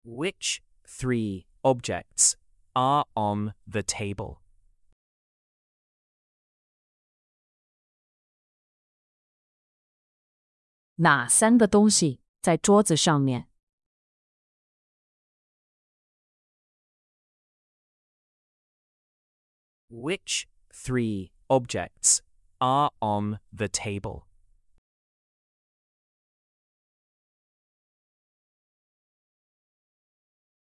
Which 3 objects are on the table? 哪3个东西在桌子上面？ Which 3 objects are on the table?